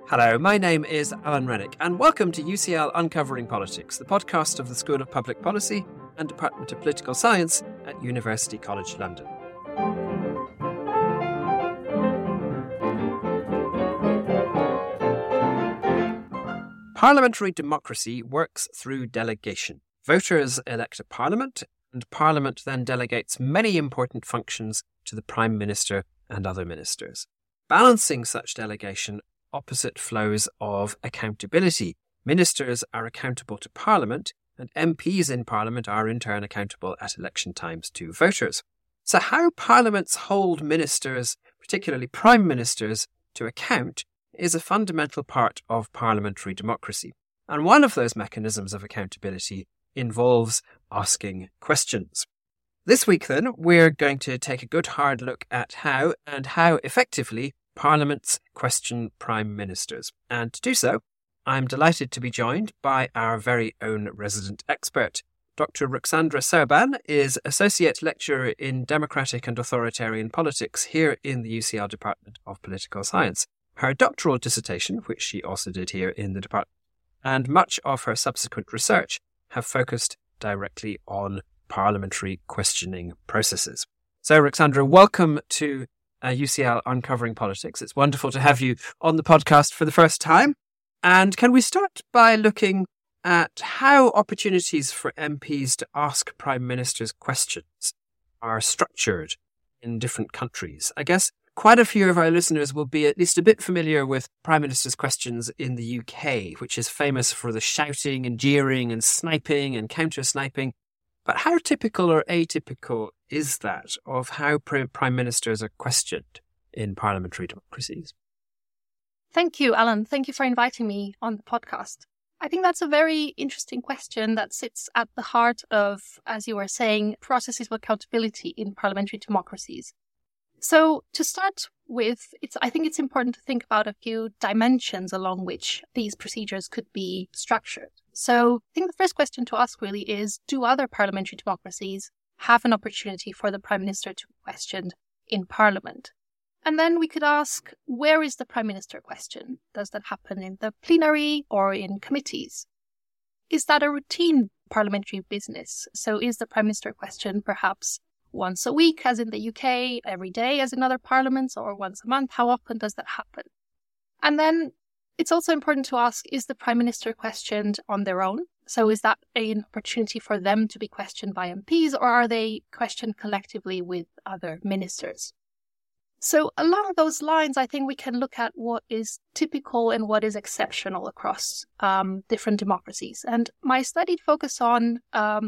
Hello, my name is Alan Rennick, and welcome to UCL Uncovering Politics, the podcast of the School of Public Policy and Department of Political Science at University College London. Parliamentary democracy works through delegation. Voters elect a parliament, and Parliament then delegates many important functions to the Prime Minister and other ministers. Balancing such delegation opposite flows of accountability. Ministers are accountable to Parliament, and MPs in Parliament are in turn accountable at election times to voters. So how parliaments hold ministers, particularly prime ministers, to account is a fundamental part of parliamentary democracy. And one of those mechanisms of accountability involves asking questions. This week then, we're going to take a good hard look at how effectively parliaments question prime ministers. And to do so, I'm delighted to be joined by our very own resident expert. Dr. Ruxandra Serban is Associate Lecturer in Democratic and Authoritarian Politics here in the UCL Department of Political Science. Her doctoral dissertation, which she also did here in the department, and much of her subsequent research have focused directly on parliamentary questioning processes. So, Ruxandra, welcome to UCL Uncovering Politics. It's wonderful to have you on the podcast for the first time. And can we start by looking at how opportunities for MPs to ask Prime Ministers questions are structured in different countries? I guess quite a few of our listeners will be at least a bit familiar with Prime Minister's questions in the UK, which is famous for the shouting and jeering and sniping and counter-sniping. But how typical or atypical is that of how prime ministers are questioned in parliamentary democracies? Thank you, Alan. Thank you for inviting me on the podcast. I think that's a very interesting question that sits at the heart of, as you were saying, processes of accountability in parliamentary democracies. So to start with, I think it's important to think about a few dimensions along which these procedures could be structured. So I think the first question to ask really is, do other parliamentary democracies have an opportunity for the Prime Minister to be questioned in Parliament? And then we could ask, where is the Prime Minister questioned? Does that happen in the plenary or in committees? Is that a routine parliamentary business? So is the Prime Minister questioned perhaps once a week, as in the UK, every day, as in other parliaments, or once a month? How often does that happen? And then it's also important to ask, is the Prime Minister questioned on their own? So is that an opportunity for them to be questioned by MPs, or are they questioned collectively with other ministers? So along those lines, I think we can look at what is typical and what is exceptional across different democracies. And my study focused on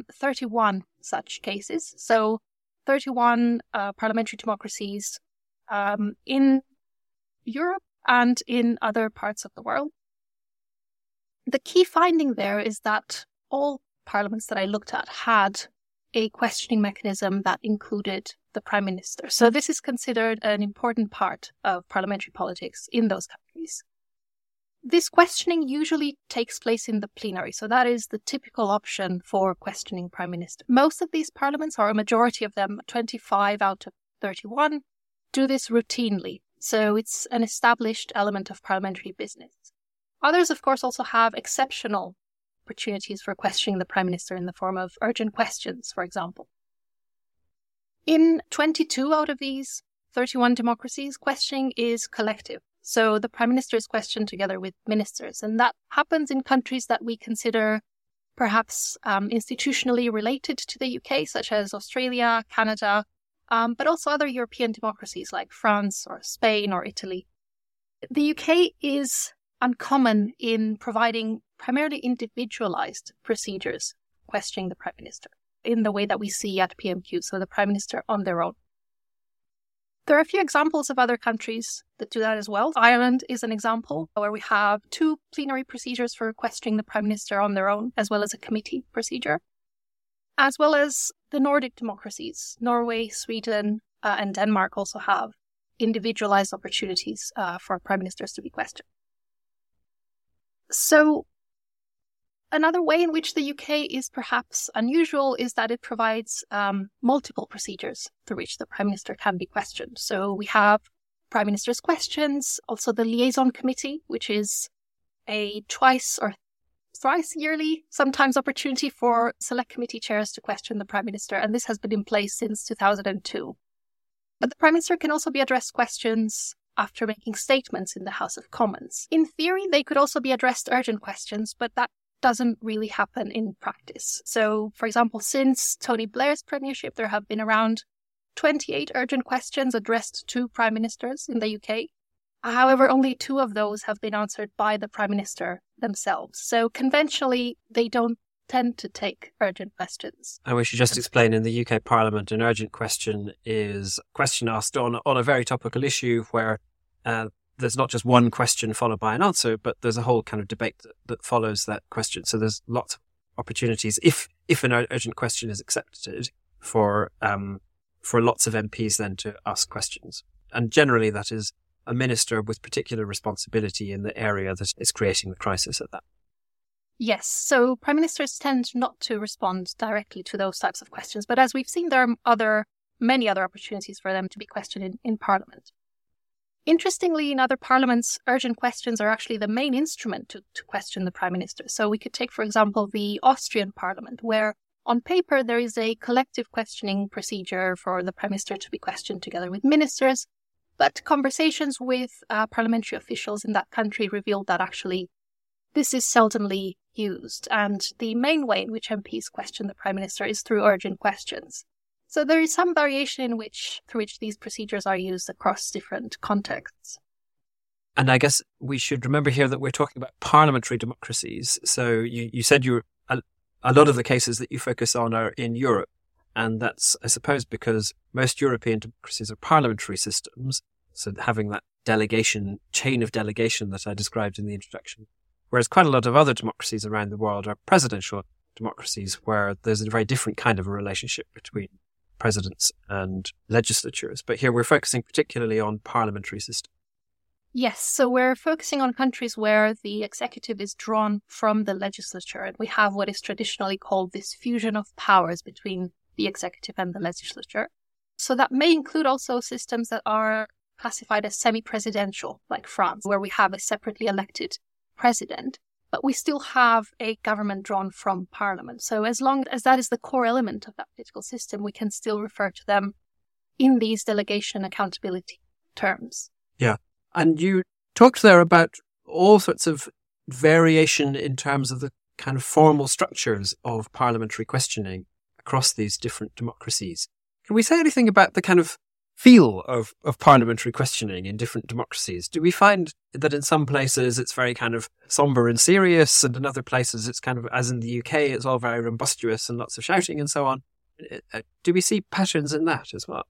31 such cases. So 31 parliamentary democracies in Europe and in other parts of the world. The key finding there is that all parliaments that I looked at had a questioning mechanism that included the Prime Minister. So this is considered an important part of parliamentary politics in those countries. This questioning usually takes place in the plenary. So that is the typical option for questioning Prime Minister. Most of these parliaments, or a majority of them, 25 out of 31, do this routinely. So it's an established element of parliamentary business. Others, of course, also have exceptional opportunities for questioning the Prime Minister in the form of urgent questions, for example. In 22 out of these 31 democracies, questioning is collective. So the Prime Minister is questioned together with ministers. And that happens in countries that we consider perhaps institutionally related to the UK, such as Australia, Canada, but also other European democracies like France or Spain or Italy. The UK is uncommon in providing primarily individualized procedures questioning the Prime Minister in the way that we see at PMQ, so the Prime Minister on their own. There are a few examples of other countries that do that as well. Ireland is an example where we have 2 plenary procedures for questioning the Prime Minister on their own, as well as a committee procedure, as well as the Nordic democracies. Norway, Sweden, and Denmark also have individualized opportunities for prime ministers to be questioned. So another way in which the UK is perhaps unusual is that it provides multiple procedures through which the Prime Minister can be questioned. So we have Prime Minister's questions, also the Liaison Committee, which is a twice or thrice yearly, sometimes opportunity for select committee chairs to question the Prime Minister, and this has been in place since 2002. But the Prime Minister can also be addressed questions after making statements in the House of Commons. In theory, they could also be addressed urgent questions, but that doesn't really happen in practice. So, for example, since Tony Blair's premiership, there have been around 28 urgent questions addressed to Prime Ministers in the UK. However, only 2 of those have been answered by the Prime Minister themselves. So conventionally, they don't tend to take urgent questions. And we should just explain, in the UK Parliament, an urgent question is a question asked on a very topical issue where there's not just one question followed by an answer, but there's a whole kind of debate that follows that question. So there's lots of opportunities, if an urgent question is accepted, for lots of MPs then to ask questions. And generally that is a minister with particular responsibility in the area that is creating the crisis at that. Yes, so Prime Ministers tend not to respond directly to those types of questions, but as we've seen, there are many other opportunities for them to be questioned in Parliament. Interestingly, in other parliaments, urgent questions are actually the main instrument to question the Prime Minister. So we could take, for example, the Austrian Parliament, where on paper there is a collective questioning procedure for the Prime Minister to be questioned together with ministers. But conversations with parliamentary officials in that country revealed that actually this is seldomly used. And the main way in which MPs question the Prime Minister is through urgent questions. So there is some variation through which these procedures are used across different contexts. And I guess we should remember here that we're talking about parliamentary democracies. So you said a lot of the cases that you focus on are in Europe. And that's, I suppose, because most European democracies are parliamentary systems. So having that chain of delegation that I described in the introduction. Whereas quite a lot of other democracies around the world are presidential democracies, where there's a very different kind of a relationship between presidents and legislatures. But here we're focusing particularly on parliamentary systems. Yes, so we're focusing on countries where the executive is drawn from the legislature, and we have what is traditionally called this fusion of powers between the executive and the legislature. So that may include also systems that are classified as semi-presidential, like France, where we have a separately elected president, but we still have a government drawn from parliament. So as long as that is the core element of that political system, we can still refer to them in these delegation accountability terms. Yeah. And you talked there about all sorts of variation in terms of the kind of formal structures of parliamentary questioning across these different democracies. Can we say anything about the kind of feel of parliamentary questioning in different democracies? Do we find that in some places it's very kind of somber and serious, and in other places it's kind of, as in the UK, it's all very rumbustious and lots of shouting and so on? Do we see patterns in that as well?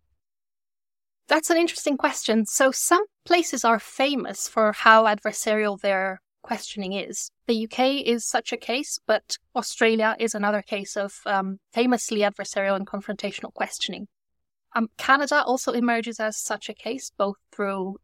That's an interesting question. So some places are famous for how adversarial their questioning is. The UK is such a case, but Australia is another case of famously adversarial and confrontational questioning. Canada also emerges as such a case, both through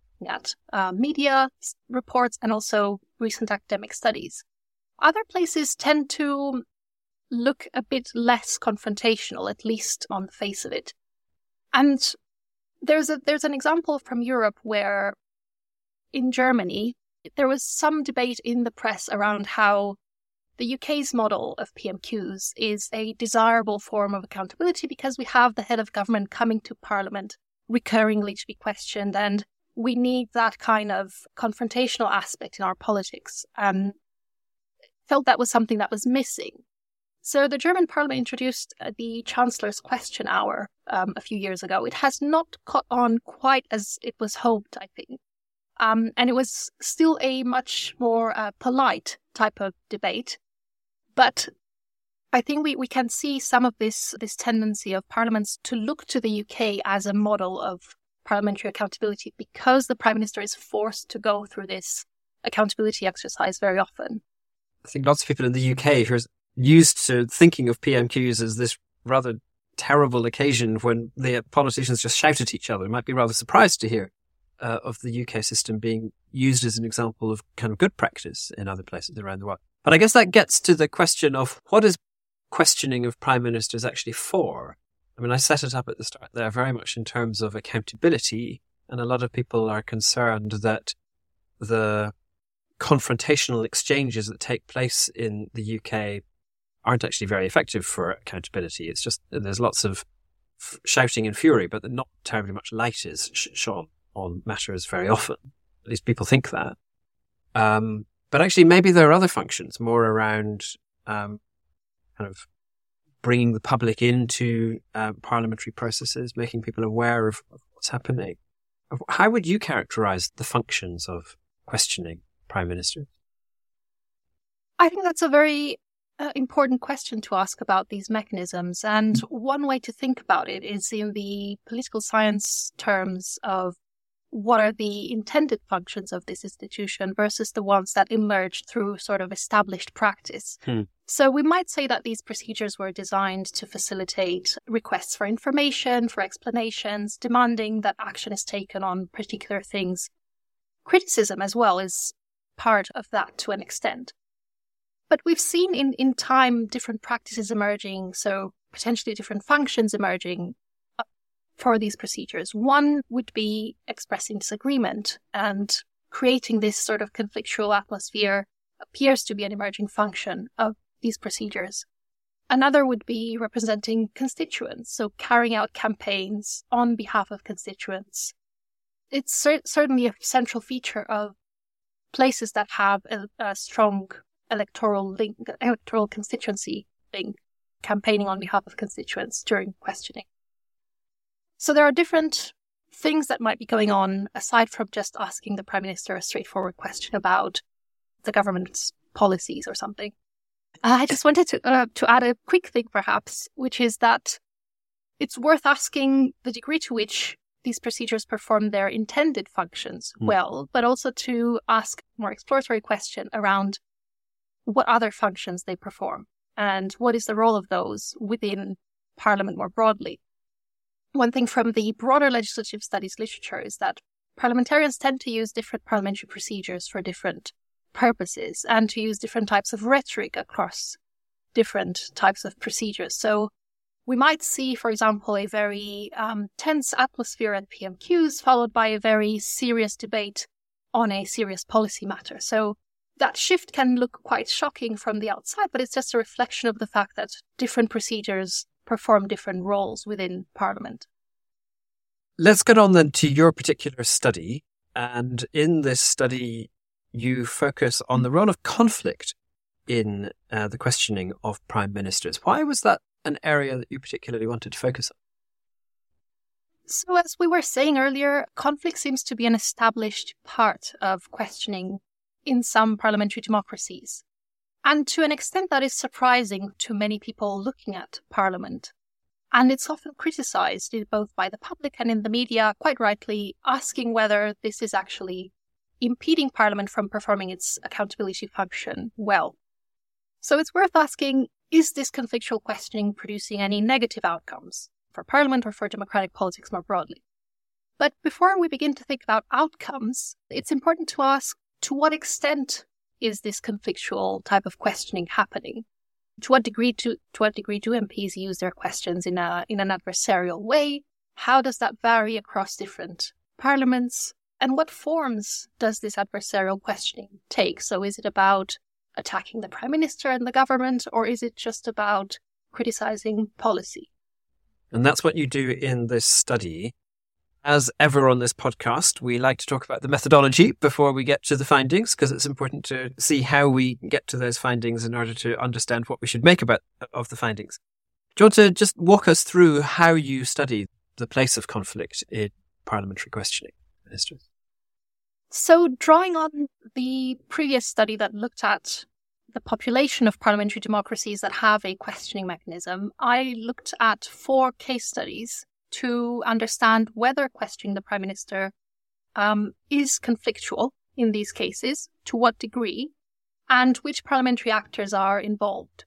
media reports and also recent academic studies. Other places tend to look a bit less confrontational, at least on the face of it. And there's an example from Europe where in Germany, there was some debate in the press around how the UK's model of PMQs is a desirable form of accountability because we have the head of government coming to Parliament recurringly to be questioned, and we need that kind of confrontational aspect in our politics. And felt that was something that was missing. So the German Parliament introduced the Chancellor's Question Hour a few years ago. It has not caught on quite as it was hoped, I think. And it was still a much more polite type of debate. But I think we can see some of this tendency of parliaments to look to the UK as a model of parliamentary accountability because the Prime Minister is forced to go through this accountability exercise very often. I think lots of people in the UK who are used to thinking of PMQs as this rather terrible occasion when the politicians just shout at each other might be rather surprised to hear of the UK system being used as an example of kind of good practice in other places around the world. But I guess that gets to the question of what is questioning of prime ministers actually for? I mean, I set it up at the start there very much in terms of accountability And a lot of people are concerned that the confrontational exchanges that take place in the UK aren't actually very effective for accountability. It's just there's lots of shouting and fury, but not terribly much light is shone on matters very often. At least people think that. But actually, maybe there are other functions more around kind of bringing the public into parliamentary processes, making people aware of what's happening. How would you characterise the functions of questioning Prime Minister? I think that's a very important question to ask about these mechanisms. And one way to think about it is in the political science terms of what are the intended functions of this institution versus the ones that emerged through sort of established practice. So we might say that these procedures were designed to facilitate requests for information, for explanations, demanding that action is taken on particular things. Criticism as well is part of that to an extent. But we've seen in time different practices emerging, so potentially different functions emerging for these procedures. One would be expressing disagreement, and creating this sort of conflictual atmosphere appears to be an emerging function of these procedures. Another would be representing constituents, so carrying out campaigns on behalf of constituents. It's certainly a central feature of places that have a strong electoral constituency link, campaigning on behalf of constituents during questioning. So there are different things that might be going on aside from just asking the Prime Minister a straightforward question about the government's policies or something. I just wanted to add a quick thing, perhaps, which is that it's worth asking the degree to which these procedures perform their intended functions well, but also to ask a more exploratory question around what other functions they perform and what is the role of those within Parliament more broadly. One thing from the broader legislative studies literature is that parliamentarians tend to use different parliamentary procedures for different purposes and to use different types of rhetoric across different types of procedures. So we might see, for example, a very tense atmosphere at PMQs followed by a very serious debate on a serious policy matter. So that shift can look quite shocking from the outside, but it's just a reflection of the fact that different procedures perform different roles within Parliament. Let's get on then to your particular study. And in this study, you focus on the role of conflict in the questioning of prime ministers. Why was that an area that you particularly wanted to focus on? So as we were saying earlier, conflict seems to be an established part of questioning in some parliamentary democracies. And to an extent that is surprising to many people looking at Parliament. And it's often criticised both by the public and in the media, quite rightly, asking whether this is actually impeding Parliament from performing its accountability function well. So it's worth asking, is this conflictual questioning producing any negative outcomes for Parliament or for democratic politics more broadly? But before we begin to think about outcomes, it's important to ask, to what extent is this conflictual type of questioning happening? To what degree do MPs use their questions in an adversarial way? How does that vary across different parliaments? And what forms does this adversarial questioning take? So is it about attacking the Prime Minister and the government, or is it just about criticising policy? And that's what you do in this study. As ever on this podcast, we like to talk about the methodology before we get to the findings, because it's important to see how we get to those findings in order to understand what we should make of the findings. Do you want to just walk us through how you study the place of conflict in parliamentary questioning, Minister? So drawing on the previous study that looked at the population of parliamentary democracies that have a questioning mechanism, I looked at 4 case studies to understand whether questioning the Prime Minister is conflictual in these cases, to what degree, and which parliamentary actors are involved.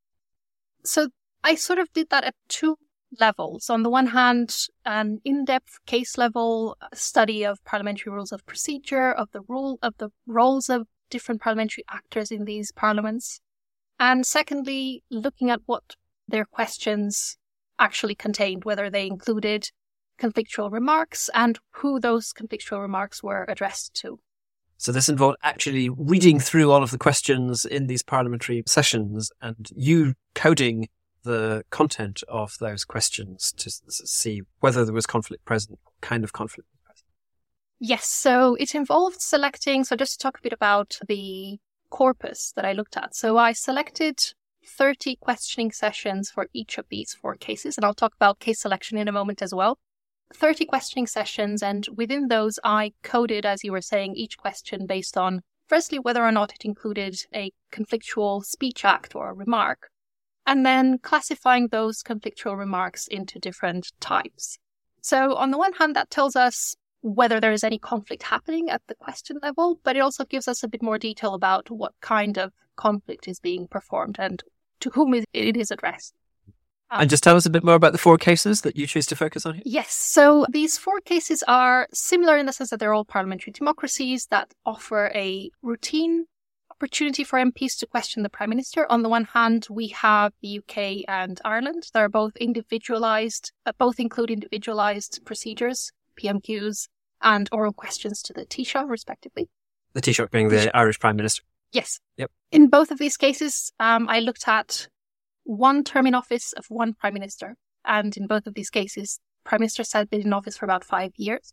So I sort of did that at 2 levels. On the one hand, an in-depth case level study of parliamentary rules of procedure, of the roles of different parliamentary actors in these parliaments. And secondly, looking at what their questions actually contained, whether they included conflictual remarks and who those conflictual remarks were addressed to. So this involved actually reading through all of the questions in these parliamentary sessions and you coding the content of those questions to see whether there was conflict present, what kind of conflict was present. Yes, so it involved selecting, so just to talk a bit about the corpus that I looked at. So I selected 30 questioning sessions for each of these 4 cases, and I'll talk about case selection in a moment as well. 30 questioning sessions, and within those I coded, as you were saying, each question based on, firstly, whether or not it included a conflictual speech act or a remark, and then classifying those conflictual remarks into different types. So on the one hand, that tells us whether there is any conflict happening at the question level, but it also gives us a bit more detail about what kind of conflict is being performed and to whom it is addressed. And just tell us a bit more about the 4 cases that you choose to focus on here. Yes, so these 4 cases are similar in the sense that they're all parliamentary democracies that offer a routine opportunity for MPs to question the Prime Minister. On the one hand, we have the UK and Ireland. They're both individualised, both include individualised procedures, PMQs, and oral questions to the Taoiseach, respectively. The Taoiseach being the Irish Prime Minister. Yes. Yep. In both of these cases, I looked at one term in office of one Prime Minister. And in both of these cases, Prime Ministers had been in office for about 5 years.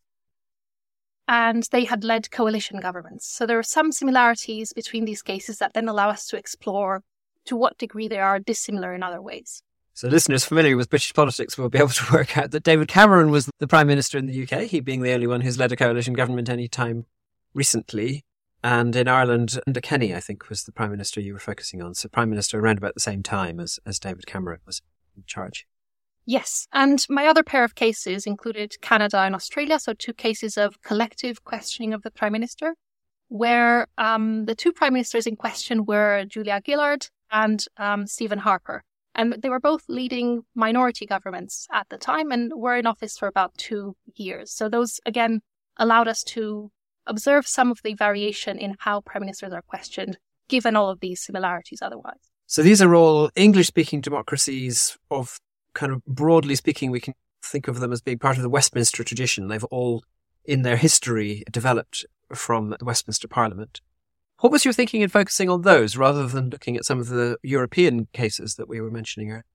And they had led coalition governments. So there are some similarities between these cases that then allow us to explore to what degree they are dissimilar in other ways. So listeners familiar with British politics will be able to work out that David Cameron was the Prime Minister in the UK, he being the only one who's led a coalition government any time recently. And in Ireland, Enda Kenny, I think, was the Prime Minister you were focusing on. So Prime Minister around about the same time as David Cameron was in charge. Yes. And my other pair of cases included Canada and Australia. So 2 cases of collective questioning of the Prime Minister, where the 2 Prime Ministers in question were Julia Gillard and Stephen Harper. And they were both leading minority governments at the time and were in office for about 2 years. So those, again, allowed us to observe some of the variation in how prime ministers are questioned, given all of these similarities otherwise. So these are all English-speaking democracies of kind of, broadly speaking, we can think of them as being part of the Westminster tradition. They've all, in their history, developed from the Westminster Parliament. What was your thinking in focusing on those rather than looking at some of the European cases that we were mentioning earlier?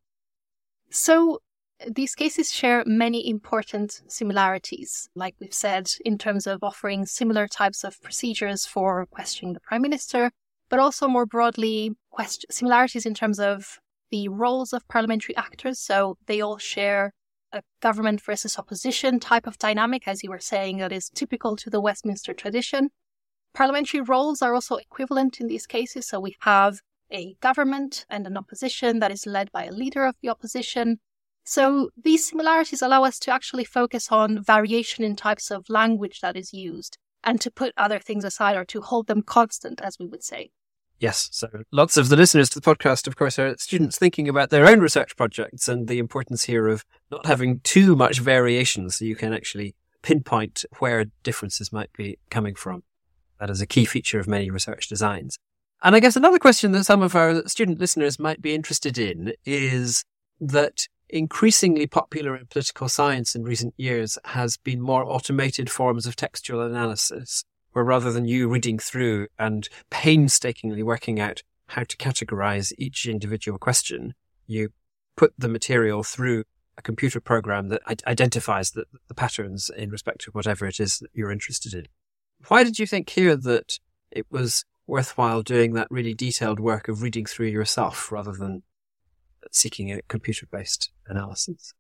So these cases share many important similarities, like we've said, in terms of offering similar types of procedures for questioning the Prime Minister, but also more broadly, similarities in terms of the roles of parliamentary actors. So they all share a government versus opposition type of dynamic, as you were saying, that is typical to the Westminster tradition. Parliamentary roles are also equivalent in these cases. So we have a government and an opposition that is led by a leader of the opposition. So these similarities allow us to actually focus on variation in types of language that is used and to put other things aside or to hold them constant, as we would say. Yes, so lots of the listeners to the podcast, of course, are students thinking about their own research projects and the importance here of not having too much variation so you can actually pinpoint where differences might be coming from. That is a key feature of many research designs. And I guess another question that some of our student listeners might be interested in is that increasingly popular in political science in recent years has been more automated forms of textual analysis, where rather than you reading through and painstakingly working out how to categorize each individual question, you put the material through a computer program that identifies the patterns in respect to whatever it is that you're interested in. Why did you think here that it was worthwhile doing that really detailed work of reading through yourself rather than seeking a computer-based analysis?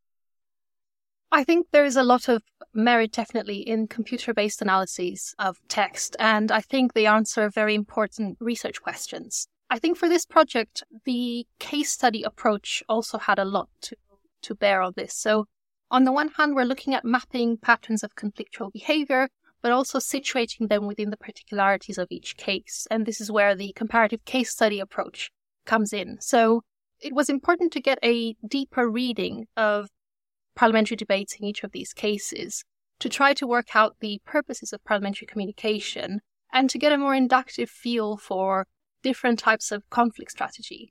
I think there is a lot of merit definitely in computer-based analyses of text, and I think they answer very important research questions. I think for this project, the case study approach also had a lot to bear on this. So on the one hand, we're looking at mapping patterns of conflictual behavior, but also situating them within the particularities of each case. And this is where the comparative case study approach comes in. So it was important to get a deeper reading of parliamentary debates in each of these cases to try to work out the purposes of parliamentary communication and to get a more inductive feel for different types of conflict strategy.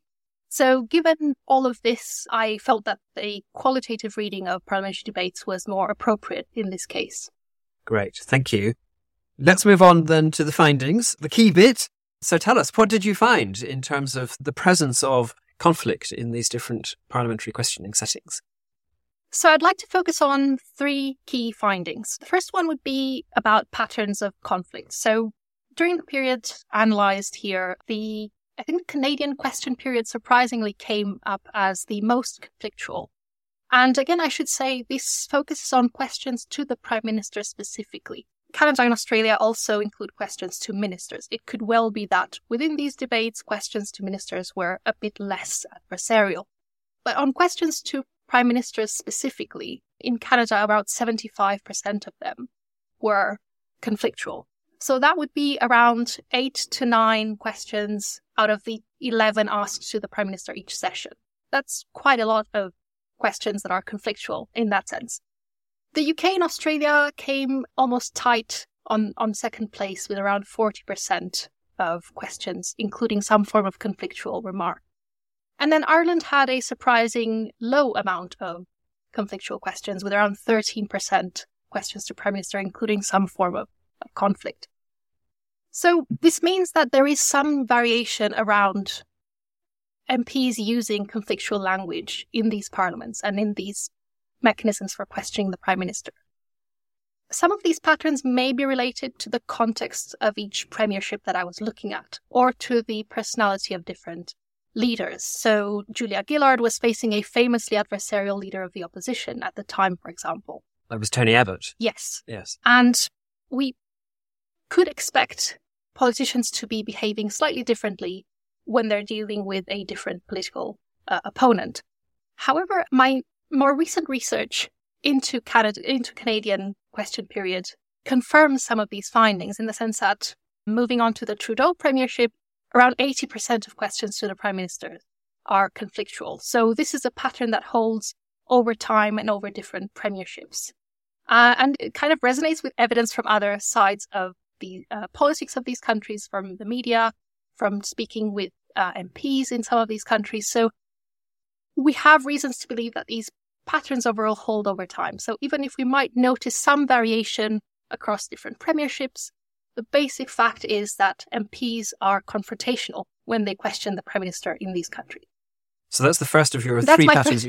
So given all of this, I felt that a qualitative reading of parliamentary debates was more appropriate in this case. Great, thank you. Let's move on then to the findings, the key bit. So tell us, what did you find in terms of the presence of conflict in these different parliamentary questioning settings? So I'd like to focus on 3 key findings. The first one would be about patterns of conflict. So during the period analysed here, I think the Canadian question period surprisingly came up as the most conflictual. And again, I should say this focuses on questions to the Prime Minister specifically. Canada and Australia also include questions to ministers. It could well be that within these debates, questions to ministers were a bit less adversarial. But on questions to Prime Ministers specifically, in Canada, about 75% of them were conflictual. So that would be around 8 to 9 questions out of the 11 asked to the Prime Minister each session. That's quite a lot of questions that are conflictual in that sense. The UK and Australia came almost tight on second place with around 40% of questions, including some form of conflictual remark. And then Ireland had a surprising low amount of conflictual questions with around 13% questions to Prime Minister, including some form of conflict. So this means that there is some variation around MPs using conflictual language in these parliaments and in these mechanisms for questioning the Prime Minister. Some of these patterns may be related to the context of each premiership that I was looking at, or to the personality of different leaders. So Julia Gillard was facing a famously adversarial leader of the opposition at the time, for example. That was Tony Abbott. Yes. Yes. And we could expect politicians to be behaving slightly differently when they're dealing with a different political opponent. However, my more recent research into Canadian question period confirms some of these findings, in the sense that moving on to the Trudeau premiership, around 80% of questions to the Prime Minister are conflictual. So this is a pattern that holds over time and over different premierships. And it kind of resonates with evidence from other sides of the politics of these countries, from the media, from speaking with MPs in some of these countries. So we have reasons to believe that these patterns overall hold over time. So even if we might notice some variation across different premierships, the basic fact is that MPs are confrontational when they question the Prime Minister in these countries. So that's the first of your 3 patterns.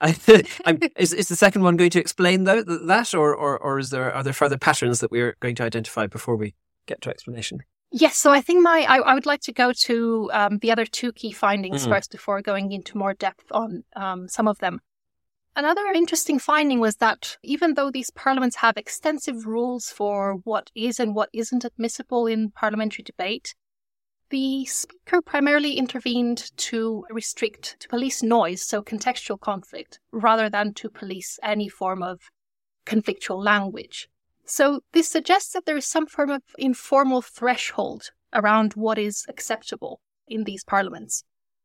Is the second one going to explain that, or are there further patterns that we're going to identify before we get to explanation? Yes, so I think I would like to go to the other 2 key findings first before going into more depth on some of them. Another interesting finding was that even though these parliaments have extensive rules for what is and what isn't admissible in parliamentary debate, the Speaker primarily intervened to police noise, so contextual conflict, rather than to police any form of conflictual language. So this suggests that there is some form of informal threshold around what is acceptable in these parliaments.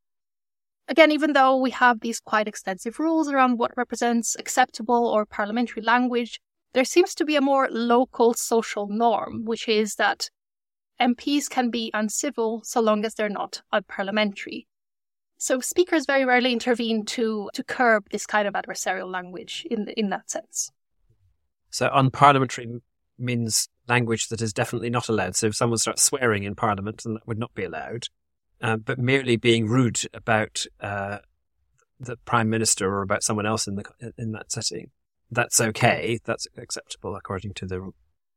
Again, even though we have these quite extensive rules around what represents acceptable or parliamentary language, there seems to be a more local social norm, which is that MPs can be uncivil so long as they're not unparliamentary. So speakers very rarely intervene to curb this kind of adversarial language in that sense. So unparliamentary means language that is definitely not allowed. So if someone starts swearing in Parliament, then that would not be allowed. But merely being rude about the Prime Minister or about someone else in that setting, that's okay. That's acceptable according to the rule.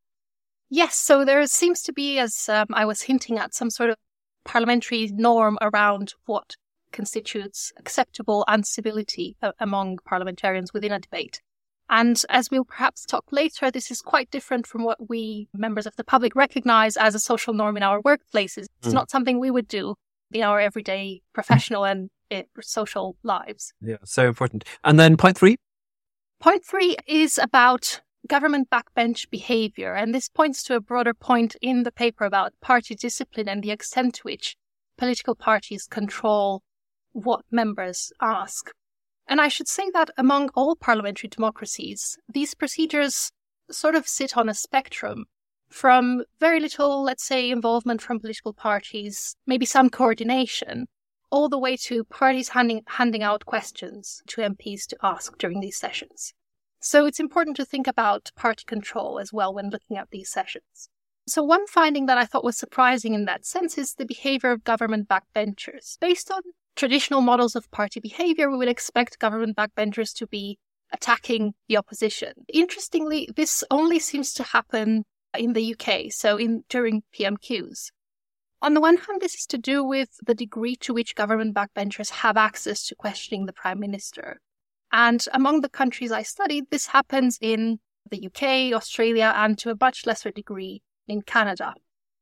Yes, so there seems to be, as I was hinting at, some sort of parliamentary norm around what constitutes acceptable uncivility among parliamentarians within a debate. And as we'll perhaps talk later, this is quite different from what we, members of the public, recognise as a social norm in our workplaces. It's not something we would do in our everyday professional and social lives. Yeah, so important. And then point 3? Point 3 is about government backbench behaviour, and this points to a broader point in the paper about party discipline and the extent to which political parties control what members ask. And I should say that among all parliamentary democracies, these procedures sort of sit on a spectrum from very little, let's say, involvement from political parties, maybe some coordination, all the way to parties handing out questions to MPs to ask during these sessions. So it's important to think about party control as well when looking at these sessions. So one finding that I thought was surprising in that sense is the behavior of government backbenchers. Based on traditional models of party behavior, we would expect government backbenchers to be attacking the opposition. Interestingly, this only seems to happen in the UK, so during PMQs. On the one hand, this is to do with the degree to which government backbenchers have access to questioning the Prime Minister. And among the countries I studied, this happens in the UK, Australia, and to a much lesser degree in Canada.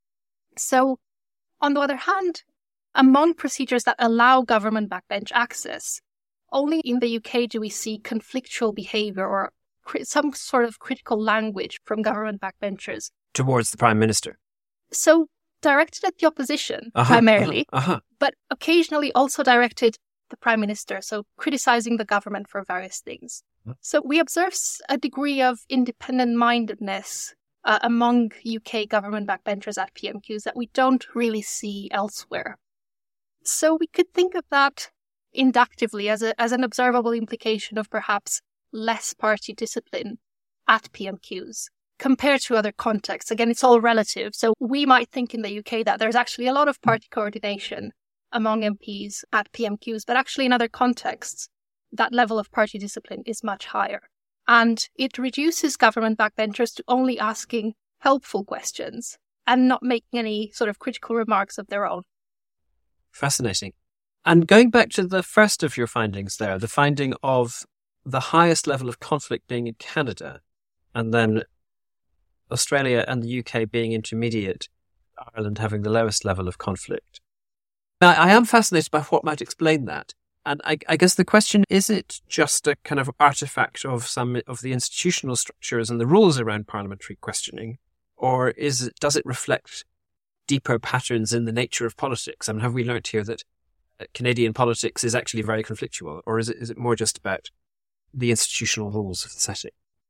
So, on the other hand, among procedures that allow government backbench access, only in the UK do we see conflictual behavior or some sort of critical language from government backbenchers towards the Prime Minister. So, directed at the opposition primarily, but occasionally also directed the Prime Minister, so criticizing the government for various things. So we observe a degree of independent-mindedness among UK government backbenchers at PMQs that we don't really see elsewhere. So we could think of that inductively as an observable implication of perhaps less party discipline at PMQs compared to other contexts. Again, it's all relative. So we might think in the UK that there's actually a lot of party coordination among MPs at PMQs, but actually in other contexts, that level of party discipline is much higher. And it reduces government backbenchers to only asking helpful questions and not making any sort of critical remarks of their own. Fascinating. And going back to the first of your findings there, the finding of the highest level of conflict being in Canada, and then Australia and the UK being intermediate, Ireland having the lowest level of conflict. Now, I am fascinated by what might explain that. And I guess the question, is it just a kind of artifact of some of the institutional structures and the rules around parliamentary questioning? Or does it reflect deeper patterns in the nature of politics? I mean, have we learnt here that Canadian politics is actually very conflictual? Or is it more just about the institutional rules of the setting?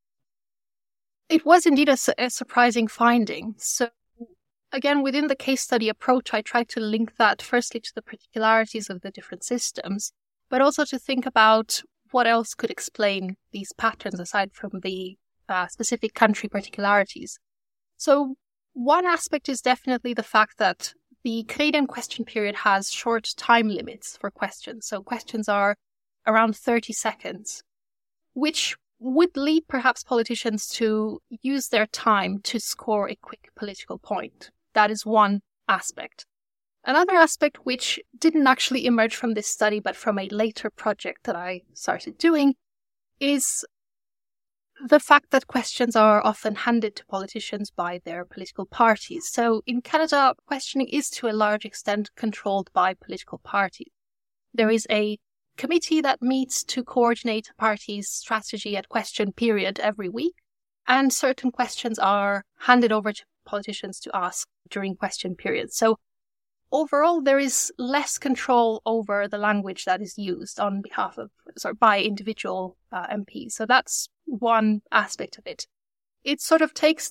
It was indeed a surprising finding. So again, within the case study approach, I tried to link that firstly to the particularities of the different systems, but also to think about what else could explain these patterns aside from the specific country particularities. So one aspect is definitely the fact that the Canadian question period has short time limits for questions. So questions are around 30 seconds, which would lead perhaps politicians to use their time to score a quick political point. That is one aspect. Another aspect, which didn't actually emerge from this study, but from a later project that I started doing, is the fact that questions are often handed to politicians by their political parties. So in Canada, questioning is to a large extent controlled by political parties. There is a committee that meets to coordinate a party's strategy at question period every week, and certain questions are handed over to politicians to ask during question periods. So overall, there is less control over the language that is used on behalf of, by individual MPs. So that's one aspect of it. It sort of takes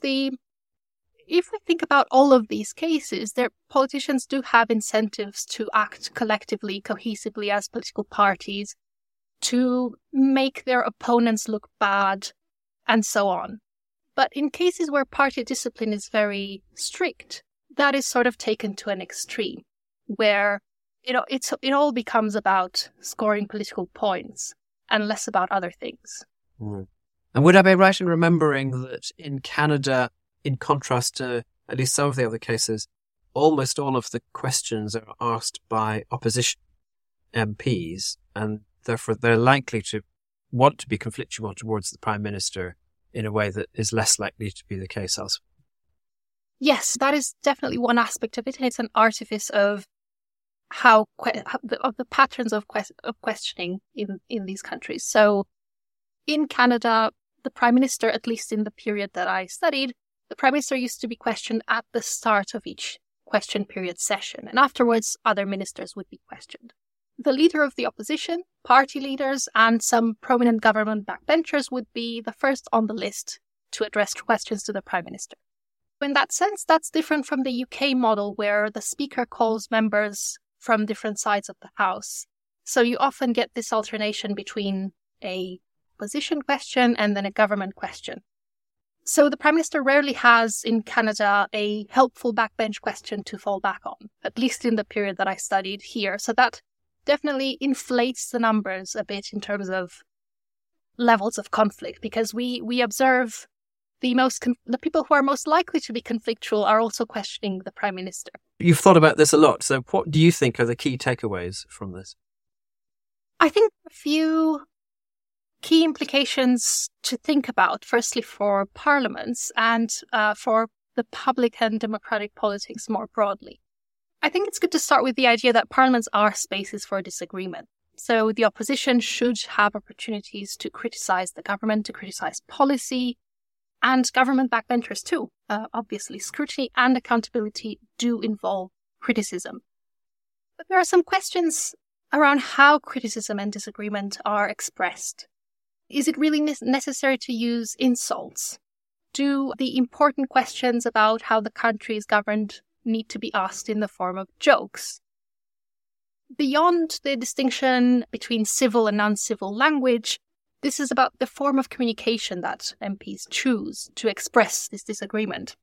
if we think about all of these cases, politicians do have incentives to act collectively, cohesively as political parties, to make their opponents look bad, and so on. But in cases where party discipline is very strict, that is sort of taken to an extreme, where it all becomes about scoring political points and less about other things. Mm. And would I be right in remembering that in Canada, in contrast to at least some of the other cases, almost all of the questions are asked by opposition MPs, and therefore they're likely to want to be conflictual towards the Prime Minister in a way that is less likely to be the case elsewhere? Yes, that is definitely one aspect of it, and it's an artifice of the patterns of questioning in these countries. So in Canada, the Prime Minister, at least in the period that I studied, the Prime Minister used to be questioned at the start of each question period session, and afterwards other ministers would be questioned. The leader of the opposition, party leaders, and some prominent government backbenchers would be the first on the list to address questions to the Prime Minister. In that sense, that's different from the UK model, where the Speaker calls members from different sides of the House. So you often get this alternation between a opposition question and then a government question. So the Prime Minister rarely has in Canada a helpful backbench question to fall back on, at least in the period that I studied here. So that definitely inflates the numbers a bit in terms of levels of conflict, because we observe the people who are most likely to be conflictual are also questioning the Prime Minister. You've thought about this a lot. So what do you think are the key takeaways from this? I think a few key implications to think about, firstly for parliaments and for the public and democratic politics more broadly. I think it's good to start with the idea that parliaments are spaces for disagreement. So the opposition should have opportunities to criticize the government, to criticize policy, and government backbenchers too. Obviously, scrutiny and accountability do involve criticism. But there are some questions around how criticism and disagreement are expressed. Is it really necessary to use insults? Do the important questions about how the country is governed need to be asked in the form of jokes? Beyond the distinction between civil and uncivil language, this is about the form of communication that MPs choose to express this disagreement.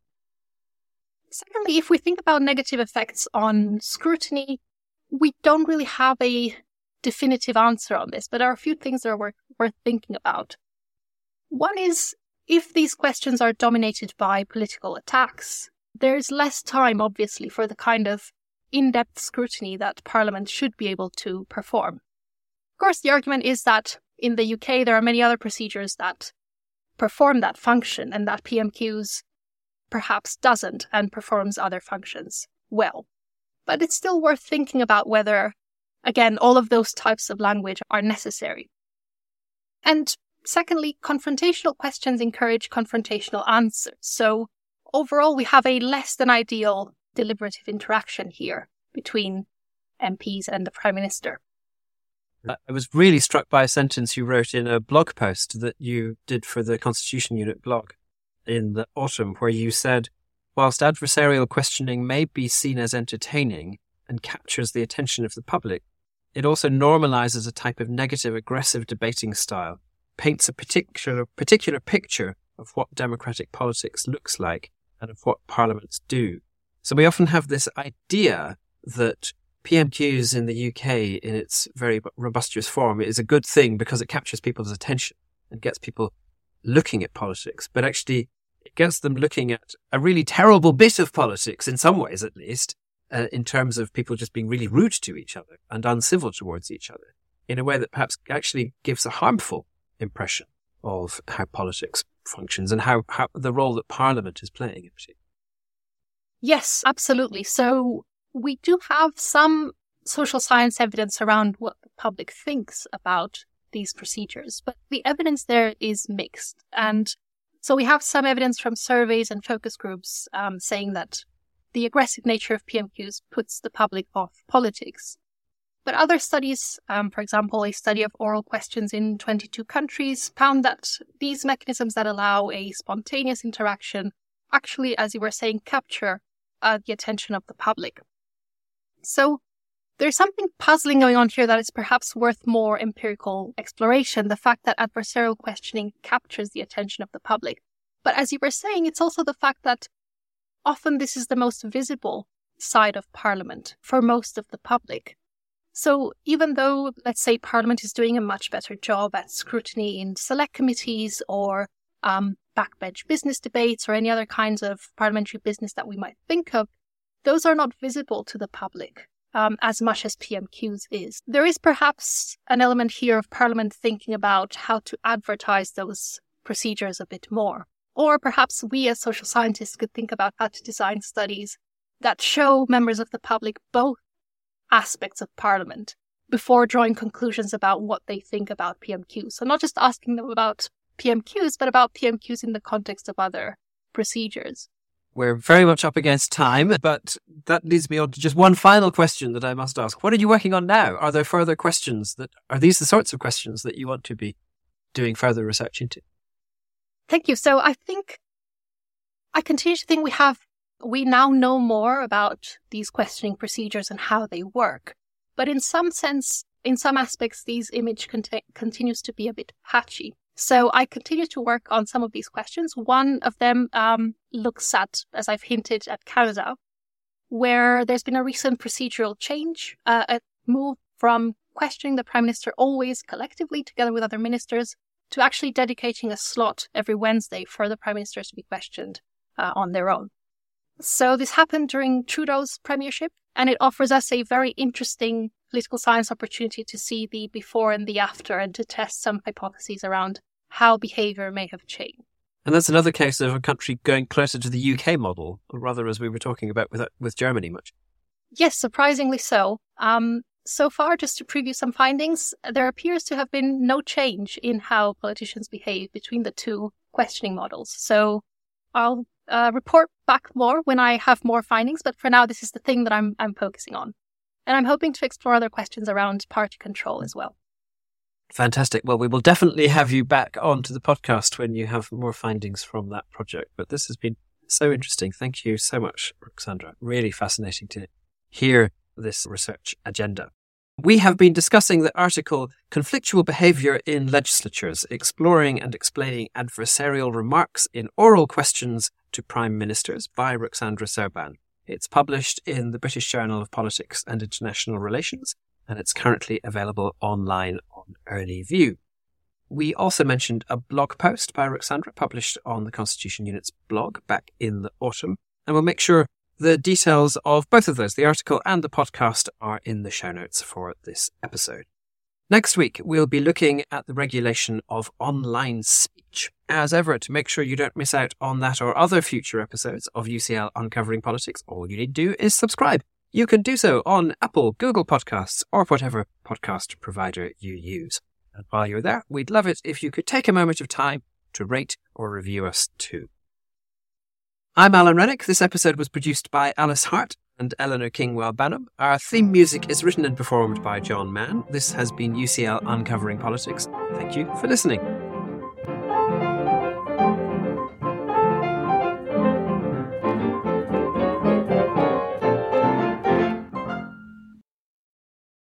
Secondly, if we think about negative effects on scrutiny, we don't really have a definitive answer on this, but there are a few things that are worth thinking about. One is, if these questions are dominated by political attacks, there's less time, obviously, for the kind of in-depth scrutiny that Parliament should be able to perform. Of course, the argument is that in the UK, there are many other procedures that perform that function, and that PMQs perhaps doesn't and performs other functions well. But it's still worth thinking about whether, again, all of those types of language are necessary. And secondly, confrontational questions encourage confrontational answers. So overall, we have a less than ideal deliberative interaction here between MPs and the Prime Minister. I was really struck by a sentence you wrote in a blog post that you did for the Constitution Unit blog in the autumn, where you said, whilst adversarial questioning may be seen as entertaining and captures the attention of the public, it also normalizes a type of negative, aggressive debating style, paints a particular picture of what democratic politics looks like and of what parliaments do. So we often have this idea that PMQs in the UK in its very robustious form is a good thing because it captures people's attention and gets people looking at politics, but actually it gets them looking at a really terrible bit of politics, in some ways at least, in terms of people just being really rude to each other and uncivil towards each other, in a way that perhaps actually gives a harmful impression of how politics functions and how the role that Parliament is playing in particular. Yes, absolutely. So we do have some social science evidence around what the public thinks about these procedures, but the evidence there is mixed. And so we have some evidence from surveys and focus groups saying that the aggressive nature of PMQs puts the public off politics. But other studies, for example, a study of oral questions in 22 countries, found that these mechanisms that allow a spontaneous interaction actually, as you were saying, capture the attention of the public. So there's something puzzling going on here that is perhaps worth more empirical exploration, the fact that adversarial questioning captures the attention of the public. But as you were saying, it's also the fact that often this is the most visible side of Parliament for most of the public. So even though, let's say, Parliament is doing a much better job at scrutiny in select committees or backbench business debates or any other kinds of parliamentary business that we might think of, those are not visible to the public as much as PMQs is. There is perhaps an element here of Parliament thinking about how to advertise those procedures a bit more. Or perhaps we as social scientists could think about how to design studies that show members of the public both aspects of Parliament before drawing conclusions about what they think about PMQs. So not just asking them about PMQs, but about PMQs in the context of other procedures. We're very much up against time, but that leads me on to just one final question that I must ask. What are you working on now? Are there further questions are these the sorts of questions that you want to be doing further research into? Thank you. So I continue to think we have We now know more about these questioning procedures and how they work. But in some sense, in some aspects, these image continues to be a bit patchy. So I continue to work on some of these questions. One of them looks at, as I've hinted, at Canada, where there's been a recent procedural change, a move from questioning the Prime Minister always collectively together with other ministers to actually dedicating a slot every Wednesday for the Prime Ministers to be questioned on their own. So this happened during Trudeau's premiership, and it offers us a very interesting political science opportunity to see the before and the after and to test some hypotheses around how behaviour may have changed. And that's another case of a country going closer to the UK model, or rather, as we were talking about with Germany much. Yes, surprisingly so. So far, just to preview some findings, there appears to have been no change in how politicians behave between the two questioning models. So I'll report back more when I have more findings, but for now, this is the thing that I'm focusing on. And I'm hoping to explore other questions around party control as well. Fantastic. Well, we will definitely have you back onto the podcast when you have more findings from that project. But this has been so interesting. Thank you so much, Ruxandra. Really fascinating to hear this research agenda. We have been discussing the article Conflictual Behaviour in Legislatures, Exploring and Explaining Adversarial Remarks in Oral Questions to Prime Ministers by Ruxandra Serban. It's published in the British Journal of Politics and International Relations, and it's currently available online on Early View. We also mentioned a blog post by Ruxandra published on the Constitution Unit's blog back in the autumn, and we'll make sure the details of both of those, the article and the podcast, are in the show notes for this episode. Next week, we'll be looking at the regulation of online speech. As ever, to make sure you don't miss out on that or other future episodes of UCL Uncovering Politics, all you need to do is subscribe. You can do so on Apple, Google Podcasts, or whatever podcast provider you use. And while you're there, we'd love it if you could take a moment of time to rate or review us too. I'm Alan Rennick. This episode was produced by Alice Hart and Eleanor Kingwell-Banham. Our theme music is written and performed by John Mann. This has been UCL Uncovering Politics. Thank you for listening.